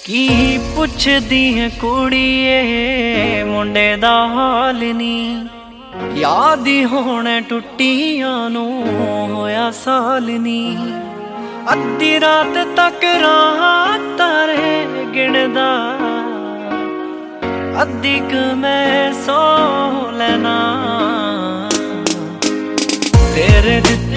ਕੀ ਪੁੱਛਦੀ ਹੈ ਕੁੜੀਏ ਮੁੰਡੇ ਦਾ ਹਾਲ ਨੀ, ਯਾਦ ਹੀ ਹੋਣਾ ਟੁੱਟੀਆਂ ਨੂੰ ਹੋਇਆ ਸਾਲ ਨੀ। ਅੱਧੀ ਰਾਤ ਤੱਕ ਰਾਤ ਤਾਰੇ ਗਿਣਦਾ, ਅੱਧੀ ਕੁ ਮੈਂ ਸੋ ਲੈਣਾ। ਤੇਰੇ ਦਿੱਤੇ